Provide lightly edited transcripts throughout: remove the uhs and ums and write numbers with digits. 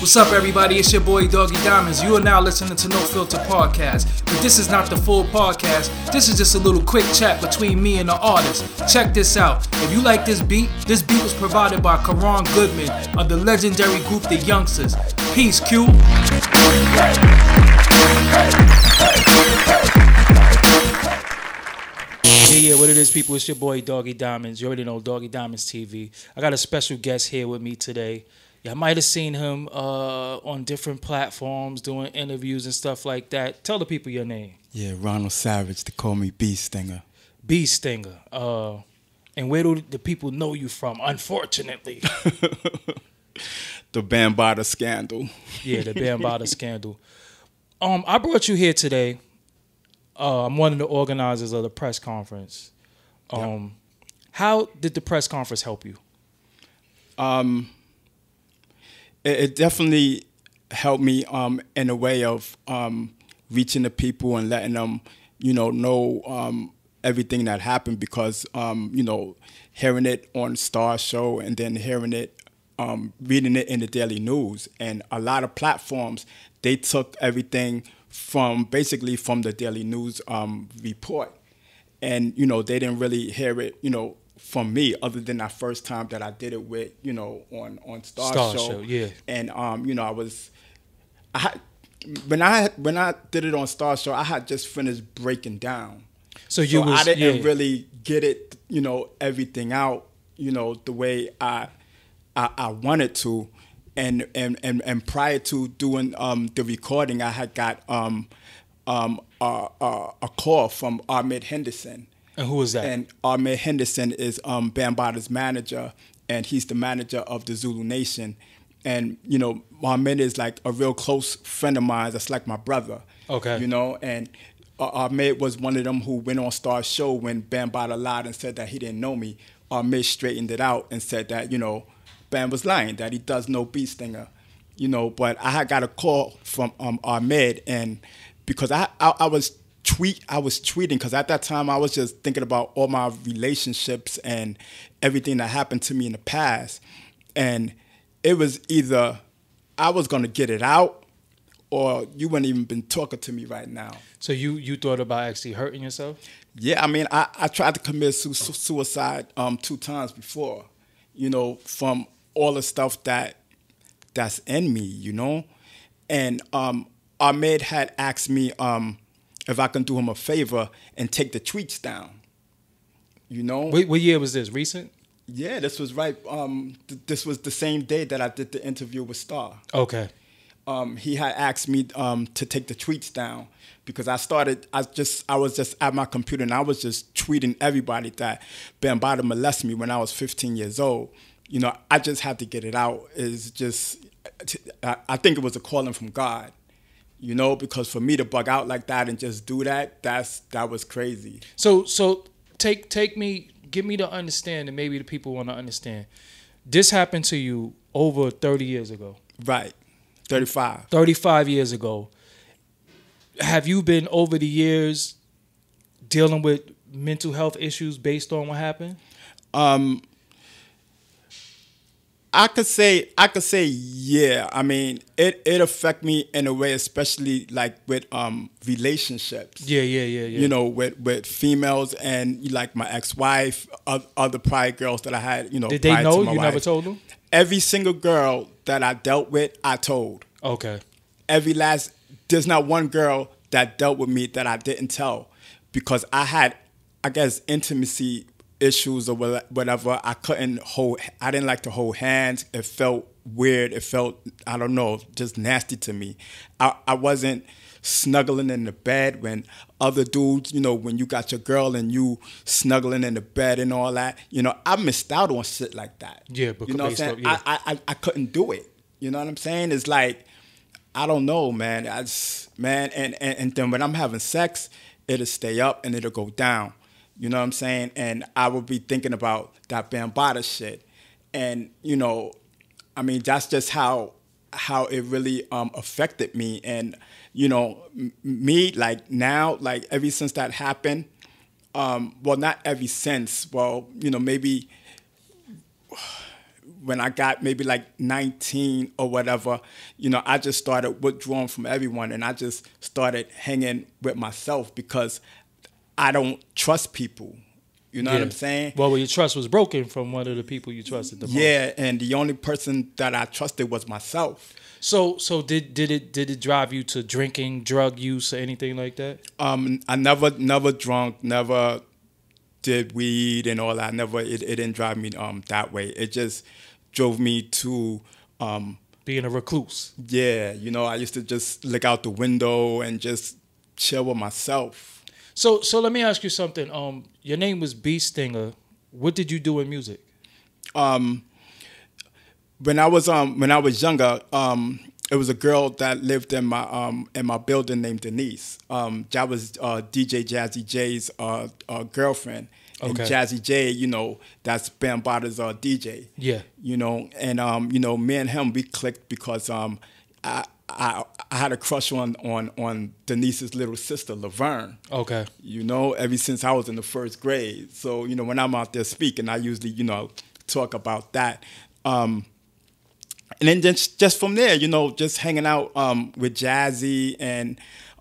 What's up, everybody? It's your boy Doggy Diamonds. You are now listening to No Filter Podcast. But this is not the full podcast. This is just a little quick chat between me and the artist. Check this out. If you like this beat was provided by Karan Goodman of the legendary group The Youngsters. Peace, Q. Yeah, what it is, people, it's your boy Doggy Diamonds. You already know Doggy Diamonds TV. I got a special guest here with me today. Y'all might have seen him on different platforms doing interviews and stuff like that. Tell the people your name. Yeah, Ronald Savage. They call me Bee Stinger. Bee Stinger. And where do the people know you from, unfortunately? The Bambaataa scandal. Yeah, the Bambaataa scandal. I brought you here today. I'm one of the organizers of the press conference. How did the press conference help you? It definitely helped me in a way of reaching the people and letting them, know everything that happened because, hearing it on Star Show and then hearing it, reading it in the Daily News. And a lot of platforms, they took everything from the Daily News report. And, they didn't really hear it, from me, other than that first time that I did it with, on Star Show. Yeah. And when I did it on Star Show, I had just finished breaking down. So I didn't really get it, everything out, the way I wanted to. And prior to doing the recording, I had got a call from Ahmed Henderson. And who is that? And Ahmed Henderson is Bambaataa's manager, and he's the manager of the Zulu Nation. And, Ahmed is like a real close friend of mine. That's like my brother. Okay. And Ahmed was one of them who went on Star Show when Bambaataa lied and said that he didn't know me. Ahmed straightened it out and said that, Bam was lying, that he does know Bee Stinger. But I had got a call from Ahmed, and because I was tweeting because at that time I was just thinking about all my relationships and everything that happened to me in the past. And it was either I was going to get it out or you wouldn't even been talking to me right now. So you thought about actually hurting yourself? Yeah, I mean, I tried to commit suicide 2 times before, from all the stuff that's in me, And Ahmed had asked me if I can do him a favor and take the tweets down, What year was this? Recent? Yeah, this was right. This was the same day that I did the interview with Star. Okay. He had asked me to take the tweets down because I was just at my computer and I was just tweeting everybody that Bambaataa molested me when I was 15 years old. I just had to get it out. I think it was a calling from God. Because for me to bug out like that and just do that was crazy. So give me the understanding, maybe the people want to understand. This happened to you over 30 years ago. Right. 35. 35 years ago. Have you been over the years dealing with mental health issues based on what happened? I could say yeah. I mean, it affect me in a way, especially like with relationships. Yeah. With females and like my ex-wife, other prior girls that I had. Did they know you never told them? Every single girl that I dealt with, I told. Okay. There's not one girl that dealt with me that I didn't tell because I had, I guess, intimacy issues or whatever. I didn't like to hold hands. It felt weird. It felt, I don't know, just nasty to me. I wasn't snuggling in the bed when other dudes, when you got your girl and you snuggling in the bed and all that, I missed out on shit like that. Yeah, because what I'm saying? Yeah. I couldn't do it. You know what I'm saying? It's like, I don't know, man. And then when I'm having sex, it'll stay up and it'll go down. You know what I'm saying? And I would be thinking about that Bambaataa shit. And, I mean, that's just how it really affected me. And, me, like now, like ever since that happened, well, not ever since, well, maybe when I got maybe like 19 or whatever, I just started withdrawing from everyone, and I just started hanging with myself because I don't trust people. You know what I'm saying? Well, your trust was broken from one of the people you trusted the most. Yeah, and the only person that I trusted was myself. So did it drive you to drinking, drug use, or anything like that? I never drunk, never did weed and all that. It didn't drive me that way. It just drove me to being a recluse. Yeah, I used to just look out the window and just chill with myself. So let me ask you something. Your name was B Stinger. What did you do in music? When I was younger, it was a girl that lived in my building named Denise. That was DJ Jazzy J's girlfriend. And Okay. Jazzy J, that's Bambaata's DJ. Yeah. And me and him, we clicked because I had a crush on Denise's little sister, Laverne. Okay. Ever since I was in the first grade. So, when I'm out there speaking, I usually, talk about that. And then just from there, just hanging out with Jazzy. And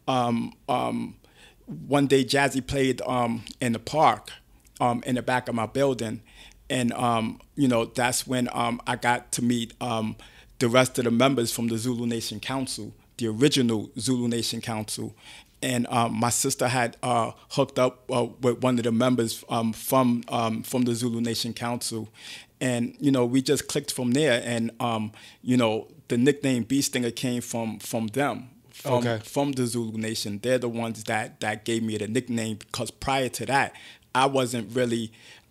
one day Jazzy played in the park in the back of my building. And, that's when I got to meet the rest of the members from the Zulu Nation Council, the original Zulu Nation Council. And my sister had hooked up with one of the members from the Zulu Nation Council. And, we just clicked from there. And, the nickname B Stinger came from them, from the Zulu Nation. They're the ones that gave me the nickname, because prior to that, I wasn't really,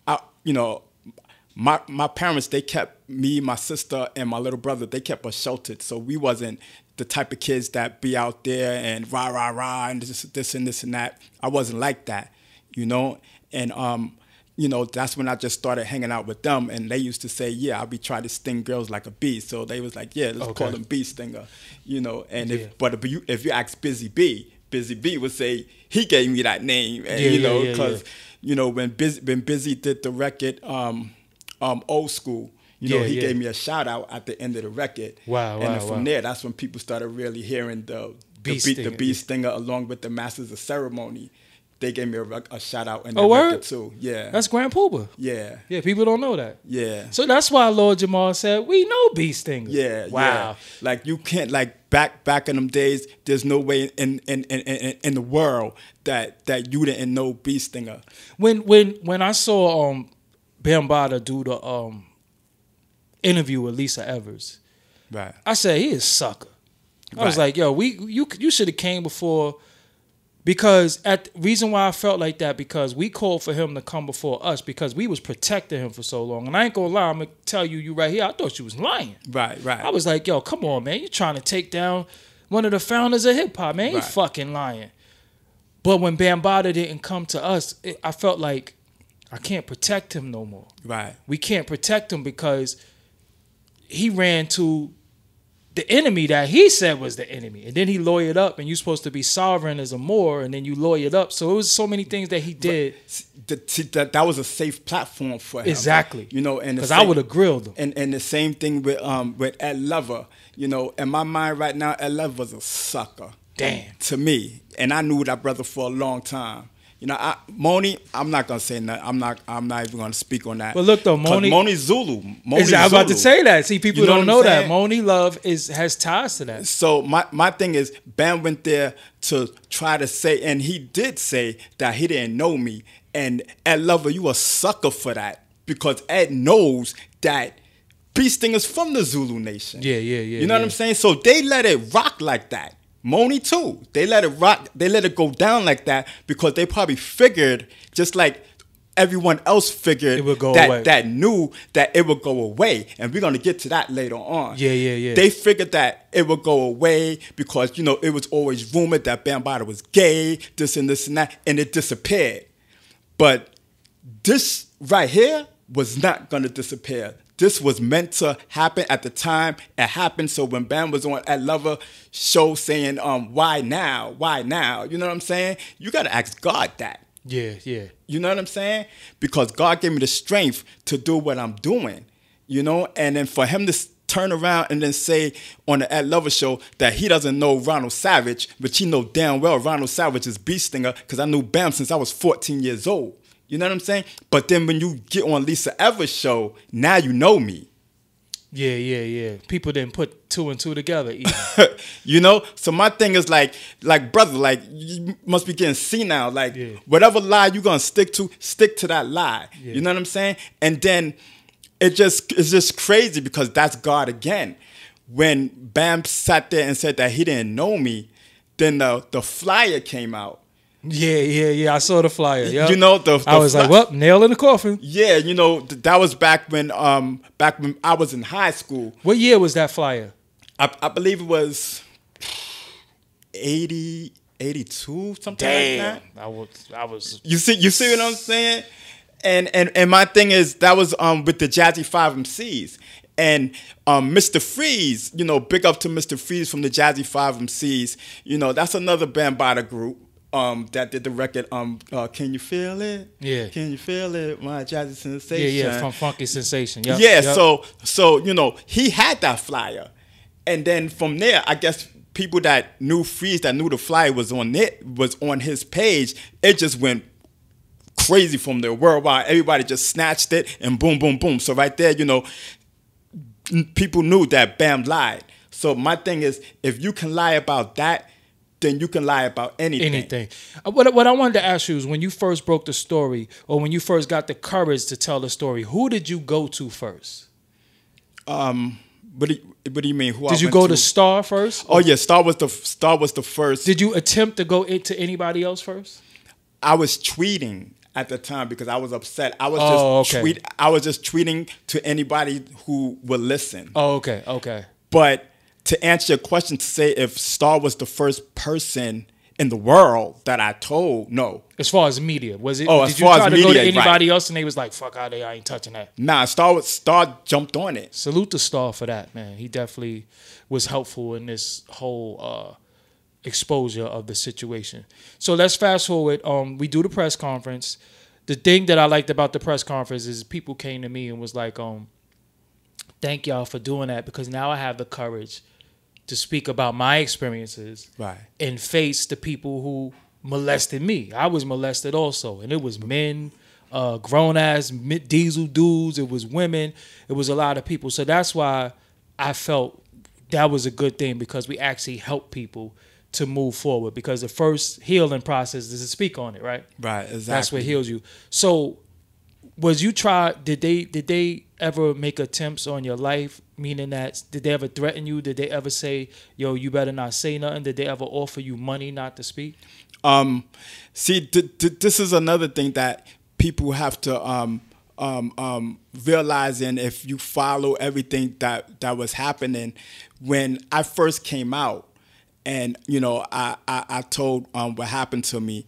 my parents, they kept me, my sister, and my little brother, they kept us sheltered. So we wasn't the type of kids that be out there and rah, rah, rah, and this and this and that. I wasn't like that, And, that's when I just started hanging out with them. And they used to say, yeah, I'll be trying to sting girls like a bee. So they was like, yeah, let's call him B Stinger, And if you ask Busy B would say he gave me that name. And, because, when Busy did the record, Old School, he gave me a shout out at the end of the record. Wow, and then from there, that's when people started really hearing the B Stinger along with the Masters of Ceremony. They gave me a shout out in the record too. Yeah, that's Grand Puba. Yeah, people don't know that. Yeah, so that's why Lord Jamar said we know B Stinger. Yeah, wow. Yeah. Like you can't back in them days. There's no way in the world that you didn't know B Stinger. When I saw Bambaata do the interview with Lisa Evers, right? I said he is sucker. I was like, yo, you should have came before, because reason why I felt like that, because we called for him to come before us because we was protecting him for so long. And I ain't gonna lie, I'm gonna tell you right here, I thought you was lying. Right. I was like, yo, come on, man, you trying to take down one of the founders of hip hop, man. You fucking lying. But when Bambaata didn't come to us, I felt like I can't protect him no more. Right. We can't protect him because he ran to the enemy that he said was the enemy. And then he lawyered up, and you're supposed to be sovereign as a Moor, and then you lawyered up. So it was so many things that he did. That was a safe platform for him. Exactly. And because I would have grilled him. And the same thing with Ed Lover. In my mind right now, Ed Lover was a sucker. Damn. To me. And I knew that brother for a long time. Moni, I'm not gonna say nothing. I'm not even gonna speak on that. But look though, Moni's Zulu. I was about to say that. See, people don't know that. Moni Love has ties to that. So my thing is, Bam went there to try to say, and he did say that he didn't know me. And Ed Lover, you a sucker for that, because Ed knows that B Stinger's from the Zulu Nation. Yeah. You know what I'm saying? So they let it rock like that. Moni too. They let it rock. They let it go down like that because they probably figured, just like everyone else figured, it would go away. That knew that it would go away. And we're going to get to that later on. Yeah. They figured that it would go away because, it was always rumored that Bambaata was gay, this and that, and it disappeared. But this right here was not going to disappear. This was meant to happen at the time it happened. So when Bam was on Ed Lover show saying, why now? Why now? You know what I'm saying? You got to ask God that. Yeah. You know what I'm saying? Because God gave me the strength to do what I'm doing. you know, and then for him to turn around and then say on the Ed Lover show that he doesn't know Ronald Savage, but he know damn well Ronald Savage is Beat Stinger because I knew Bam since I was 14 years old. You know what I'm saying? But then when you get on Lisa Evers' show, now you know me. Yeah. People didn't put two and two together either. You know? So my thing is like, brother, like, you must be getting senile. Like, whatever lie you're going to stick to that lie. Yeah. You know what I'm saying? And then it's just crazy because that's God again. When Bam sat there and said that he didn't know me, then the flyer came out. Yeah. I saw the flyer. Yep. You know, I was like, well, nail in the coffin. Yeah, you know, that was back when I was in high school. What year was that flyer? I believe it was 80, 82, something like that. I was. You see what I'm saying? And my thing is that was with the Jazzy 5 MCs. And Mr. Freeze, you know, big up to Mr. Freeze from the Jazzy 5 MCs. You know, that's another Bambaataa group that did the record, Can You Feel It? Yeah. Can You Feel It? My Jazzy Sensation. Yeah, from Funky Sensation. Yep. Yeah, yep. So, you know, he had that flyer. And then from there, I guess people that knew Freeze, that knew the flyer was on his page, it just went crazy from there worldwide. Everybody just snatched it and boom, boom, boom. So right there, you know, people knew that Bam lied. So my thing is, if you can lie about that, then you can lie about anything. What I wanted to ask you is, when you first broke the story, or when you first got the courage to tell the story, who did you go to first? What do you mean? Did you go to Star first? Oh yeah, Star was the first. Did you attempt to go into anybody else first? I was tweeting at the time because I was upset. I was just tweeting to anybody who would listen. Oh, okay. But to answer your question, to say if Star was the first person in the world that I told, no. As far as media, was it? Oh, did you try to go to anybody else and they was like, "Fuck out there, I ain't touching that." Nah, Star jumped on it. Salute to Star for that, man. He definitely was helpful in this whole exposure of the situation. So let's fast forward. We do the press conference. The thing that I liked about the press conference is people came to me and was like, "Thank y'all for doing that, because now I have the courage to speak about my experiences, right, and face the people who molested me. I was molested also, and it was men, grown ass diesel dudes. It was women. It was a lot of people. So that's why I felt that was a good thing, because we actually help people to move forward. Because the first healing process is to speak on it, right? Right, exactly. That's what heals you. So, did they ever make attempts on your life? Meaning that, did they ever threaten you? Did they ever say, yo, you better not say nothing? Did they ever offer you money not to speak? See, this is another thing that people have to realize, and if you follow everything that was happening when I first came out, and you know, I told what happened to me.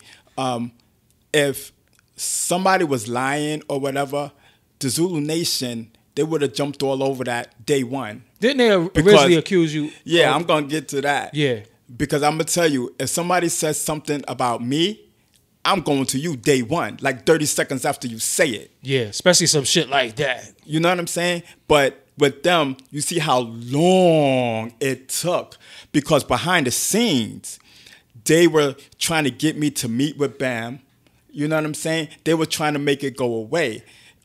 If somebody was lying or whatever, the Zulu Nation, they would have jumped all over that day one. Didn't they originally accuse you? Yeah, I'm gonna get to that. Yeah, because I'm gonna tell you, if somebody says something about me, I'm going to you day one, like 30 seconds after you say it. Yeah, especially some shit like that. You know what I'm saying? But with them, you see how long it took, because behind the scenes, they were trying to get me to meet with Bam. You know what I'm saying? They were trying to make it go away.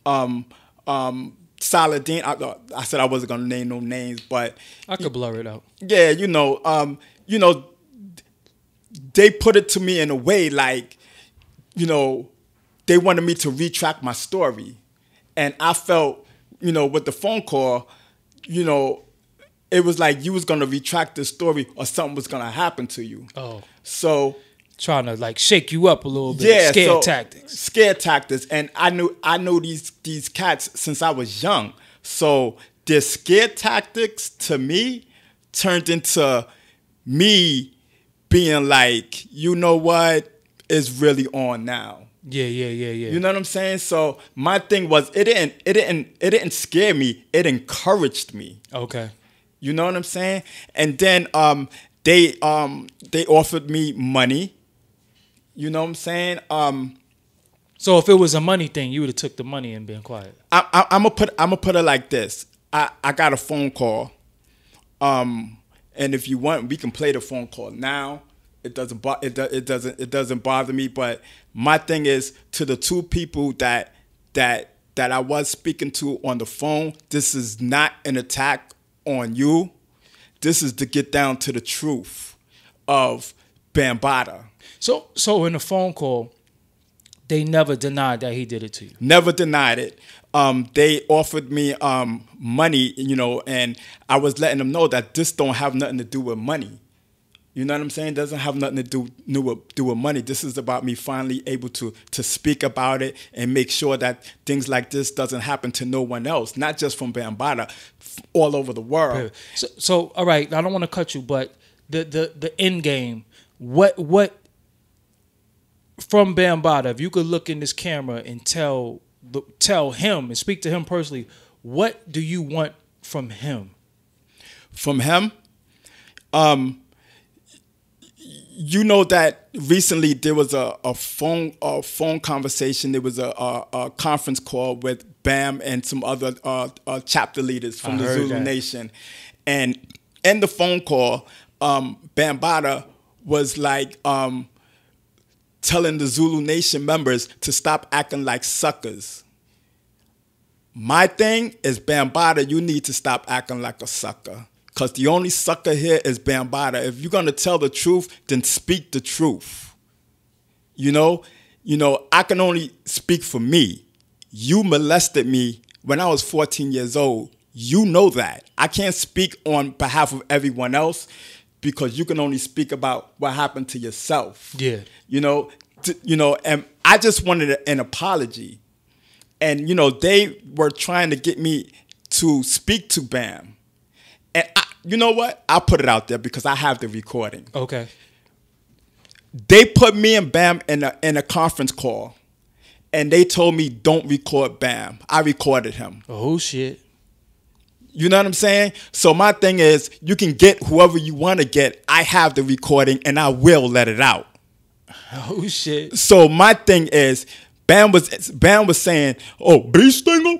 Saladin, I said I wasn't gonna name no names, but I could blur it out. Yeah, you know, they put it to me in a way like, you know, they wanted me to retract my story, and I felt, you know, with the phone call, you know, it was like you was gonna retract the story or something was gonna happen to you. Oh, so. Trying to like shake you up a little bit. Yeah, scare tactics. And I knew these cats since I was young. So their scare tactics to me turned into me being like, you know what, it's really on now. Yeah. You know what I'm saying? So my thing was, it didn't scare me. It encouraged me. Okay. You know what I'm saying? And then they offered me money. You know what I'm saying? So if it was a money thing, you would have took the money and been quiet. I'm gonna put it like this. I got a phone call, and if you want, we can play the phone call now. It doesn't bother me. But my thing is, to the two people that I was speaking to on the phone, this is not an attack on you. This is to get down to the truth of Bambaataa. So in the phone call, they never denied that he did it to you. Never denied it. They offered me money, and I was letting them know that this don't have nothing to do with money. You know what I'm saying? It doesn't have nothing to do with money. This is about me finally able to speak about it and make sure that things like this doesn't happen to no one else, not just from Bambaataa, all over the world. So all right, I don't want to cut you, but the end game, what from Bambaataa, if you could look in this camera and tell him and speak to him personally, what do you want from him? From him? You know that recently there was a phone conversation. There was a conference call with Bam and some other chapter leaders from the Zulu Nation. And in the phone call, Bambaataa was like telling the Zulu Nation members to stop acting like suckers. My thing is, Bambaataa, you need to stop acting like a sucker. Because the only sucker here is Bambaataa. If you're going to tell the truth, then speak the truth. You know, I can only speak for me. You molested me when I was 14 years old. You know that. I can't speak on behalf of everyone else, because you can only speak about what happened to yourself. Yeah. And I just wanted an apology. And, they were trying to get me to speak to Bam. And you know what? I'll put it out there because I have the recording. Okay. They put me and Bam in a conference call, and they told me, don't record Bam. I recorded him. Oh, shit. You know what I'm saying? So my thing is, you can get whoever you want to get. I have the recording, and I will let it out. Oh, shit. So my thing is, Bam was saying, oh, bee stinger.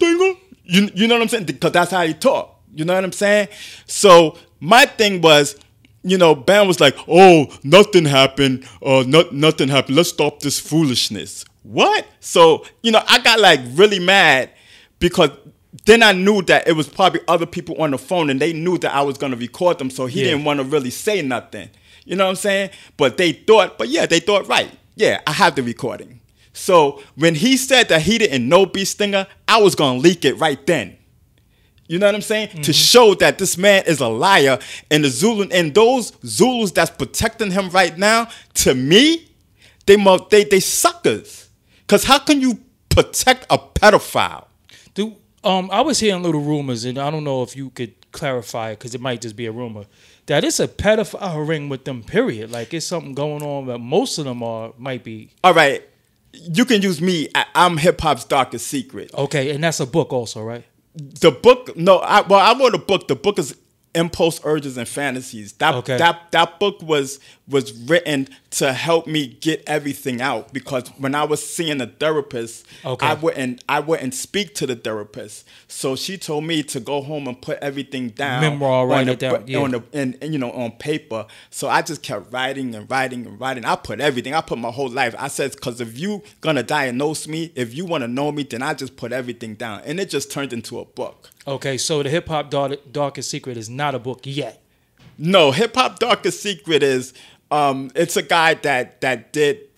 You know what I'm saying? Because that's how he talk. You know what I'm saying? So my thing was, Bam was like, oh, nothing happened. Nothing happened. Let's stop this foolishness. What? So, I got like really mad, because then I knew that it was probably other people on the phone, and they knew that I was going to record them. So he didn't want to really say nothing. You know what I'm saying? But they thought right. Yeah, I have the recording. So when he said that he didn't know Bee Stinger, I was going to leak it right then. You know what I'm saying? Mm-hmm. To show that this man is a liar, and those Zulus that's protecting him right now, to me, they suckers. Because how can you protect a pedophile? Dude, I was hearing little rumors, and I don't know if you could clarify it, because it might just be a rumor, that it's a pedophile ring with them, period. Like, it's something going on that most of them might be. All right. You can use me. I'm hip-hop's darkest secret. Okay, and that's a book also, right? The book, no, I wrote a book. The book is Impulse, Urges, and Fantasies. That book was written to help me get everything out, because when I was seeing a therapist, I wouldn't speak to the therapist. So she told me to go home and put everything down. Memoir, write it down. Yeah. On paper. So I just kept writing and writing and writing. I put everything. I put my whole life. I said, because if you gonna diagnose me, if you want to know me, then I just put everything down. And it just turned into a book. Okay, so the Hip Hop Darkest Secret is not a book yet. No, Hip Hop Darkest Secret is it's a guy that did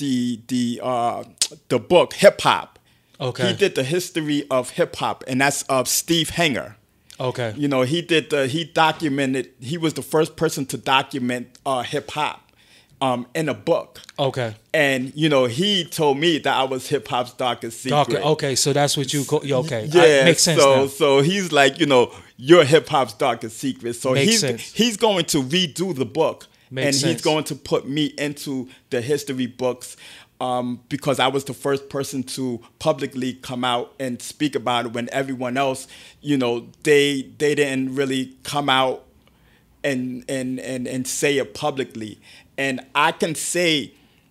the book Hip Hop. Okay. He did the history of hip hop, and that's of Steve Hanger. Okay. He documented. He was the first person to document hip hop in a book. Okay. And he told me that I was hip hop's darkest secret. Okay, so that's what you call. Okay. Yeah, makes sense now. So he's like, you're hip hop's darkest secret. So makes sense. He's going to redo the book. Makes sense. He's going to put me into the history books, because I was the first person to publicly come out and speak about it, when everyone else, they didn't really come out and say it publicly. And I can say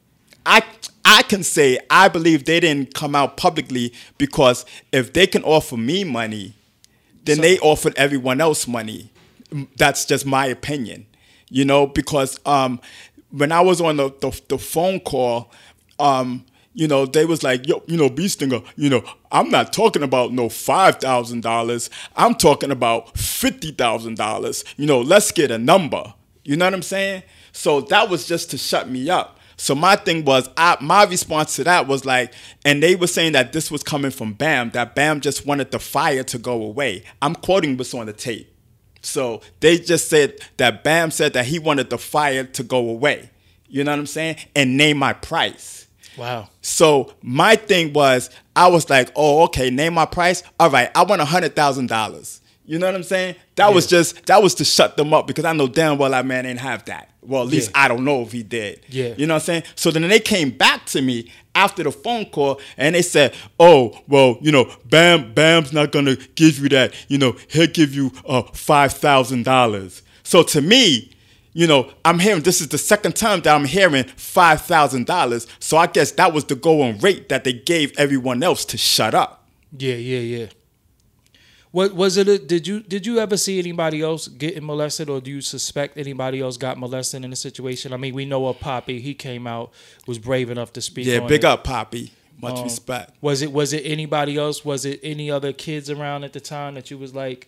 I can say I believe they didn't come out publicly because if they can offer me money, then they offered everyone else money. That's just my opinion, you know, because when I was on the phone call, you know, they was like, yo, you know, Beestinger, you know, I'm not talking about no $5,000. I'm talking about $50,000. You know, let's get a number. You know what I'm saying? So that was just to shut me up. So my thing was, my response to that was like, and they were saying that this was coming from Bam, that Bam just wanted the fire to go away. I'm quoting what's on the tape. So they just said that Bam said that he wanted the fire to go away. You know what I'm saying? And name my price. Wow. So my thing was, I was like, oh, okay, name my price. All right, I want $100,000. You know what I'm saying? That was to shut them up because I know damn well that man ain't have that. Well, at least I don't know if he did. Yeah. You know what I'm saying? So then they came back to me after the phone call and they said, oh, well, you know, Bam's not going to give you that. You know, he'll give you $5,000. So to me, you know, I'm hearing, this is the second time that I'm hearing $5,000. So I guess that was the going rate that they gave everyone else to shut up. Yeah. What was it? Did you ever see anybody else getting molested, or do you suspect anybody else got molested in the situation? I mean, we know of Poppy. He came out, was brave enough to speak. Yeah, on big it. up Poppy. Much respect. Was it anybody else? Was it any other kids around at the time that you was like?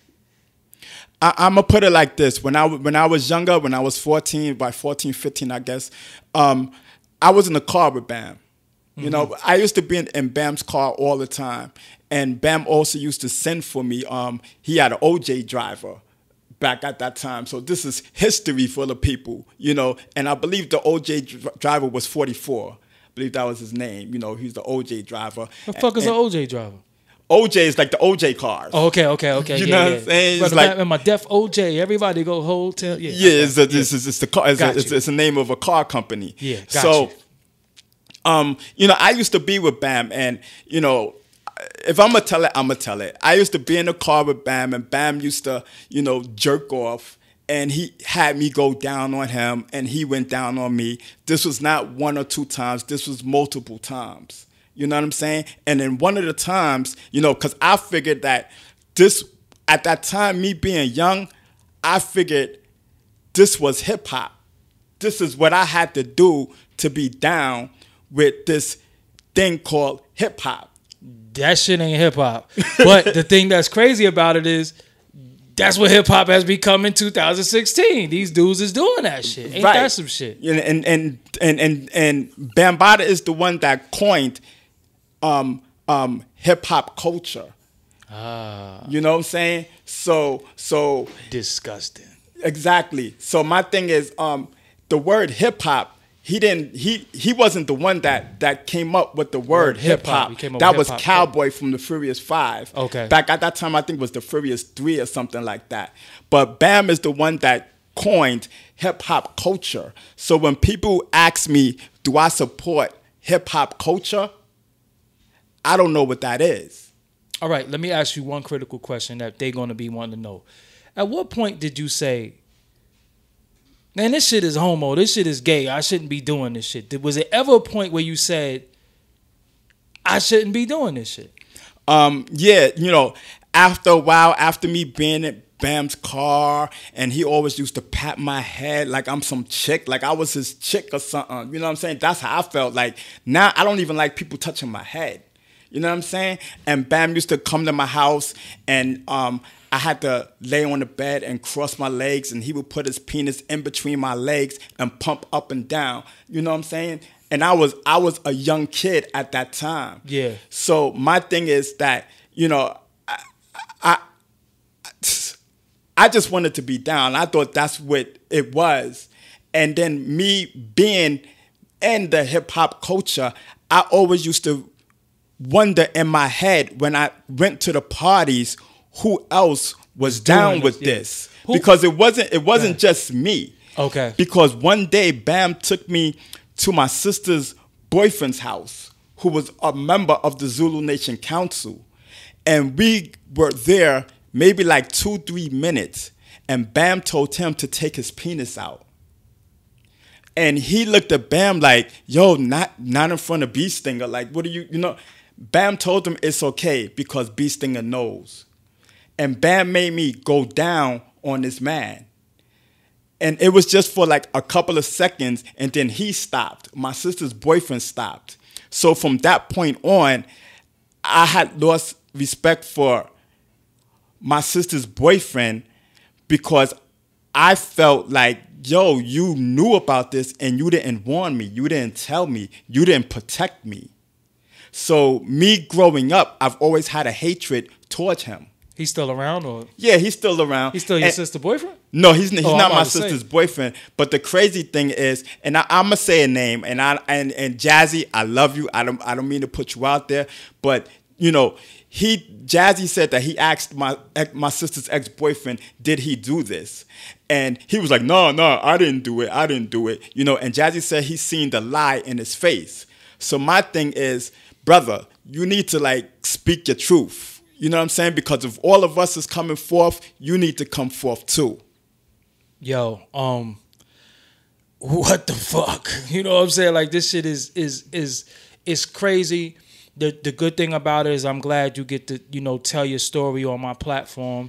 I'm gonna put it like this: when I was younger, when I was 14, by 14, 15, I guess, I was in the car with Bam. You know, I used to be in Bam's car all the time. And Bam also used to send for me. He had an OJ driver back at that time. So this is history for the people, you know. And I believe the OJ driver was 44. I believe that was his name. You know, he's the OJ driver. The fuck is an OJ driver? OJ is like the OJ cars. Oh, okay. You know what I'm saying? It's like my Def OJ. Everybody go hotel. Yeah, it's the car. It's the name of a car company. Yeah, so, you know, I used to be with Bam, and you know, if I'm gonna tell it, I'm gonna tell it. I used to be in the car with Bam, and Bam used to, you know, jerk off, and he had me go down on him, and he went down on me. This was not one or two times. This was multiple times. You know what I'm saying? And then one of the times, you know, because I figured that this, at that time, me being young, I figured this was hip hop. This is what I had to do to be down with this thing called hip hop. That shit ain't hip hop. But the thing that's crazy about it is that's what hip hop has become in 2016. These dudes is doing that shit. Ain't that some shit? And Bambaataa is the one that coined hip hop culture. You know what I'm saying? So disgusting. Exactly. So my thing is the word hip hop, he wasn't the one that came up with the word hip hop. That was Cowboy from the Furious 5. Okay. Back at that time, I think it was the Furious 3 or something like that. But Bam is the one that coined hip hop culture. So when people ask me, do I support hip hop culture? I don't know what that is. All right, let me ask you one critical question that they're going to be wanting to know. At what point did you say, man, this shit is homo, this shit is gay, I shouldn't be doing this shit? Was there ever a point where you said, I shouldn't be doing this shit? Yeah, you know, after a while, after me being in Bam's car, and he always used to pat my head like I'm some chick, like I was his chick or something. You know what I'm saying? That's how I felt. Like, now I don't even like people touching my head. You know what I'm saying? And Bam used to come to my house, and I had to lay on the bed and cross my legs, and he would put his penis in between my legs and pump up and down. You know what I'm saying? And I was a young kid at that time. Yeah. So my thing is that, you know, I just wanted to be down. I thought that's what it was. And then me being in the hip hop culture, I always used to wonder in my head when I went to the parties, who else was down with this? Because it wasn't just me. Okay. Because one day Bam took me to my sister's boyfriend's house, who was a member of the Zulu Nation Council. And we were there maybe like 2-3 minutes, and Bam told him to take his penis out. And he looked at Bam like, yo, not in front of Bee Stinger. Like, what do you know? Bam told him it's okay because Bee Stinger knows. And Bam made me go down on this man. And it was just for like a couple of seconds, and then he stopped. My sister's boyfriend stopped. So from that point on, I had lost respect for my sister's boyfriend because I felt like, yo, you knew about this and you didn't warn me. You didn't tell me. You didn't protect me. So me growing up, I've always had a hatred towards him. He's still around, or? Yeah, he's still around. He's still your sister's boyfriend? No, he's not my sister's boyfriend. But the crazy thing is, and I'm gonna say a name, and Jazzy, I love you. I don't mean to put you out there, but you know, Jazzy said that he asked my sister's ex-boyfriend, did he do this? And he was like, no, I didn't do it. You know, and Jazzy said he's seen the lie in his face. So my thing is, brother, you need to like speak your truth. You know what I'm saying? Because if all of us is coming forth, you need to come forth too. Yo, what the fuck? You know what I'm saying? Like, this shit is crazy. The good thing about it is I'm glad you get to, you know, tell your story on my platform.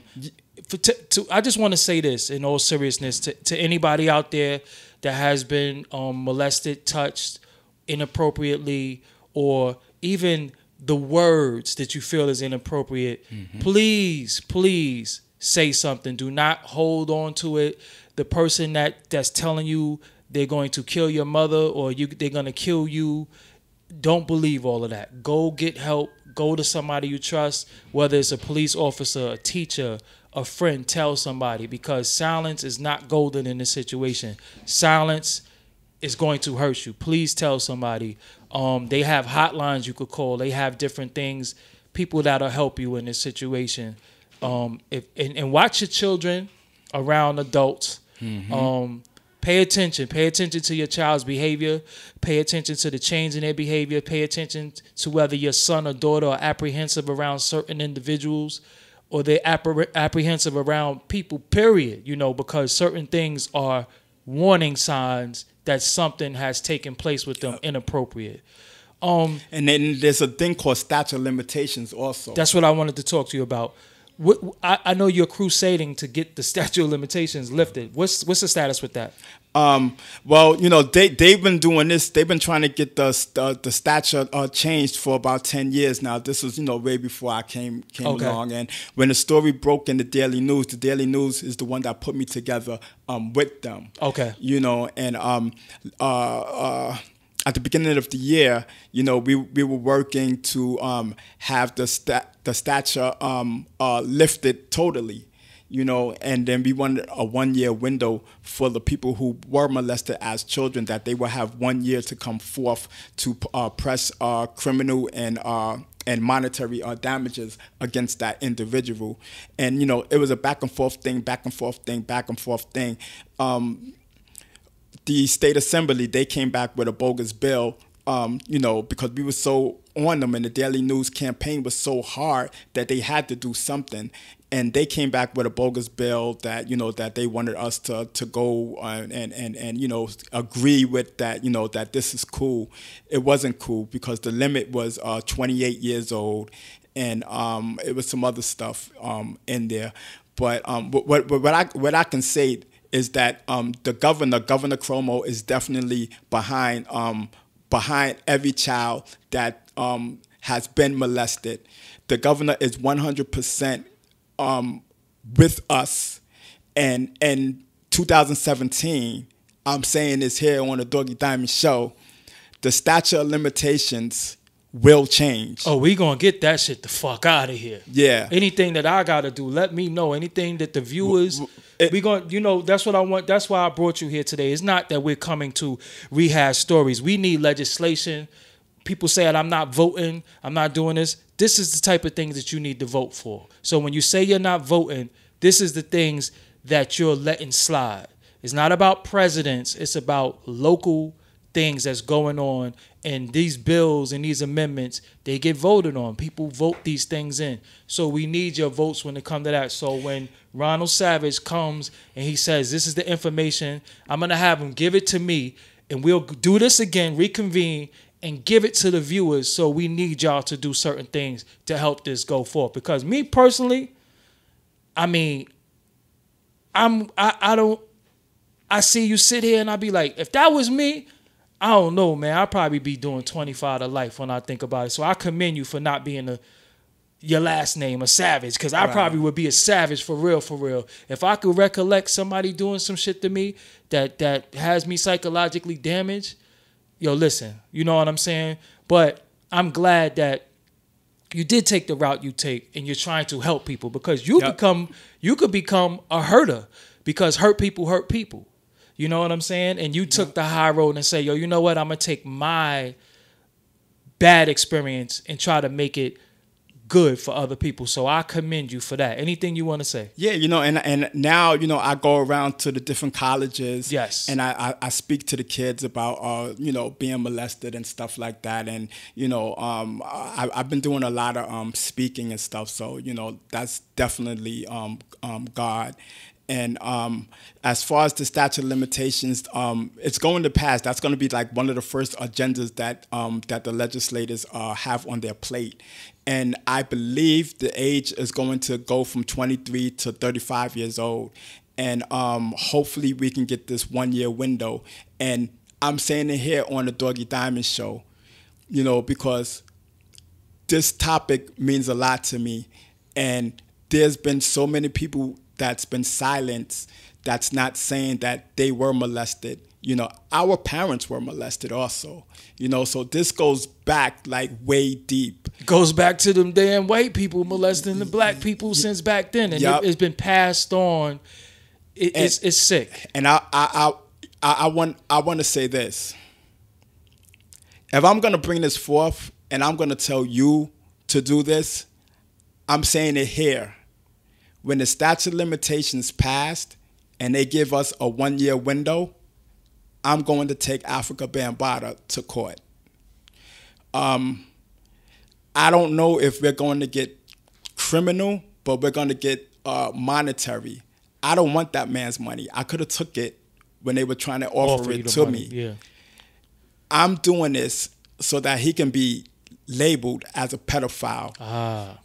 I just want to say this in all seriousness to anybody out there that has been molested, touched inappropriately, or even the words that you feel is inappropriate, please say something. Do not hold on to it. The person that's telling you they're going to kill your mother or they're going to kill you, don't believe all of that. Go get help. Go to somebody you trust, whether it's a police officer, a teacher, a friend. Tell somebody, because silence is not golden in this situation. Silence is going to hurt you. Please tell somebody. They have hotlines you could call. They have different things, people that'll help you in this situation. And watch your children around adults. Pay attention. Pay attention to your child's behavior. Pay attention to the change in their behavior. Pay attention to whether your son or daughter are apprehensive around certain individuals, or they're apprehensive around people, period. You know, because certain things are warning signs that something has taken place with them inappropriate. And then there's a thing called statute of limitations also. That's what I wanted to talk to you about. I know you're crusading to get the statute of limitations lifted. What's the status with that? Well, you know, they've been doing this. They've been trying to get the statute changed for about 10 years now. This was, you know, way before I came along. And when the story broke in the Daily News is the one that put me together with them. Okay. You know, and at the beginning of the year, you know, we were working to have the statute lifted totally. You know, and then we wanted a 1-year window for the people who were molested as children, that they will have 1 year to come forth to press criminal and monetary damages against that individual. And, you know, it was a back and forth thing. The state assembly, they came back with a bogus bill, you know, because we were so on them, and the Daily News campaign was so hard that they had to do something. And they came back with a bogus bill that, you know, that they wanted us to go and you know, agree with that, you know, that this is cool. It wasn't cool because the limit was 28 years old, and it was some other stuff in there. But what I can say is that the Governor Cuomo is definitely behind every child that has been molested. The governor is 100% with us. And in 2017, I'm saying this here on the Doggy Diamond Show, the statute of limitations will change. Oh, we gonna get that shit the fuck out of here. Yeah. Anything that I gotta do, let me know. Anything that the viewers, we gonna, you know, that's what I want. That's why I brought you here today. It's not that we're coming to rehash stories. We need legislation. People say that I'm not voting, I'm not doing this. This is the type of things that you need to vote for. So when you say you're not voting, this is the things that you're letting slide. It's not about presidents. It's about local things that's going on. And these bills and these amendments, they get voted on. People vote these things in. So we need your votes when it comes to that. So when Ronald Savage comes and he says, this is the information, I'm going to have him give it to me. and we'll do this again, reconvene, and give it to the viewers. So we need y'all to do certain things to help this go forth. Because me personally, I mean, I see you sit here and I be like, if that was me, I don't know, man. I'd probably be doing 25 to life when I think about it. So I commend you for not being your last name, a savage, because I probably would be a savage for real, for real. If I could recollect somebody doing some shit to me that has me psychologically damaged, yo, listen, you know what I'm saying? But I'm glad that you did take the route you take and you're trying to help people, because you could become a herder, because hurt people hurt people. You know what I'm saying? And you took the high road and say, yo, you know what? I'm going to take my bad experience and try to make it good for other people. So I commend you for that. Anything you want to say? Yeah, and now, I go around to the different colleges. Yes. And I speak to the kids about, being molested and stuff like that. And, I've been doing a lot of speaking and stuff. So, that's definitely God. And as far as the statute of limitations, it's going to pass. That's going to be like one of the first agendas that the legislators have on their plate. And I believe the age is going to go from 23 to 35 years old. And hopefully we can get this 1 year window. And I'm saying it here on the Doggy Diamond Show, because this topic means a lot to me. And there's been so many people that's been silenced, that's not saying that they were molested. Our parents were molested also. So this goes back like way deep. Goes back to them damn white people molesting the black people since back then, and it's been passed on. It's sick. And I want to say this. If I'm gonna bring this forth and I'm gonna tell you to do this, I'm saying it here. When the statute of limitations passed and they give us a 1 year window, I'm going to take Africa Bambaataa to court. I don't know if we're going to get criminal, but we're going to get monetary. I don't want that man's money. I could have took it when they were trying to offer it to me. Yeah. I'm doing this so that he can be labeled as a pedophile.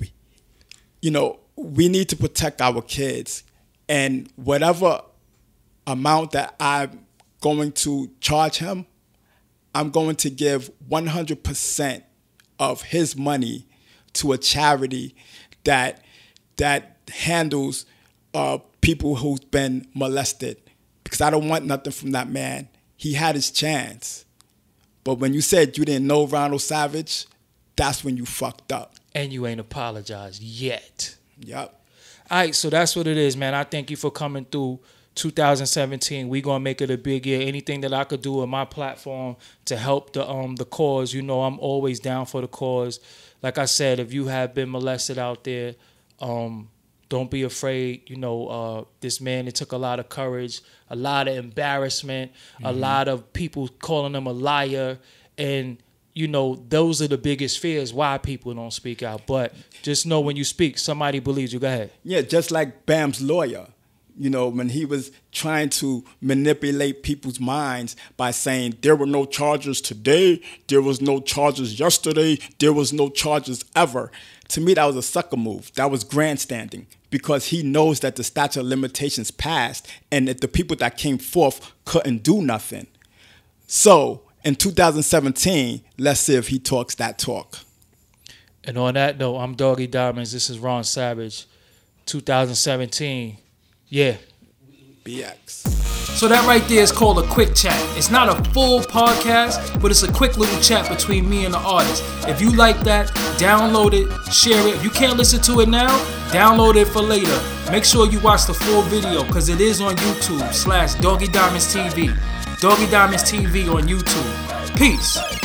We need to protect our kids, and whatever amount that I'm going to charge him, I'm going to give 100% of his money to a charity that handles people who've been molested, because I don't want nothing from that man. He had his chance. But when you said you didn't know Ronald Savage, that's when you fucked up. And you ain't apologized yet. Yep. All right, so that's what it is, man. I thank you for coming through 2017. We gonna make it a big year. Anything that I could do on my platform to help the cause, I'm always down for the cause. Like I said, if you have been molested out there, don't be afraid. This man, it took a lot of courage, a lot of embarrassment, a lot of people calling him a liar, and those are the biggest fears why people don't speak out. But just know when you speak, somebody believes you. Go ahead. Yeah, just like Bam's lawyer, when he was trying to manipulate people's minds by saying there were no charges today, there was no charges yesterday, there was no charges ever. To me, that was a sucker move. That was grandstanding, because he knows that the statute of limitations passed and that the people that came forth couldn't do nothing. So in 2017, let's see if he talks that talk. And on that note, I'm Doggy Diamonds. This is Ron Savage. 2017. Yeah. BX. So that right there is called a quick chat. It's not a full podcast, but it's a quick little chat between me and the artist. If you like that, download it, share it. If you can't listen to it now, download it for later. Make sure you watch the full video, because it is on YouTube /Doggy Diamonds TV. Doggy Diamonds TV on YouTube. Peace.